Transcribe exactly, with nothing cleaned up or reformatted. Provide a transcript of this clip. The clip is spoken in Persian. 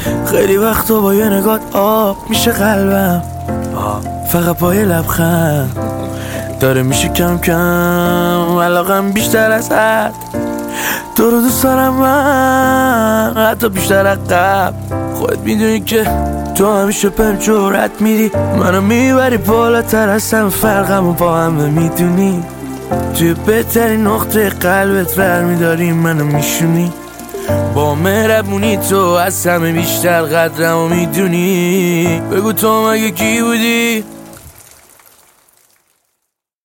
خیلی وقتا با یه نگات آب میشه قلبم، فقط با یه لبخند داره میشه کم کم علاقم بیشتر از حد. تو رو دوست دارم من حتی بیشتر از قبل. خودت میدونی که تو همیشه بهم جرأت میدی، منو میبری بالاتر از هم، فرقمو با همه میدونی. توی بهترین نقطه قلبت ور میداری منو میشونی. با مهربونی تو از همه بیشتر قدرمو میدونی. بگو تو مگه کی بودی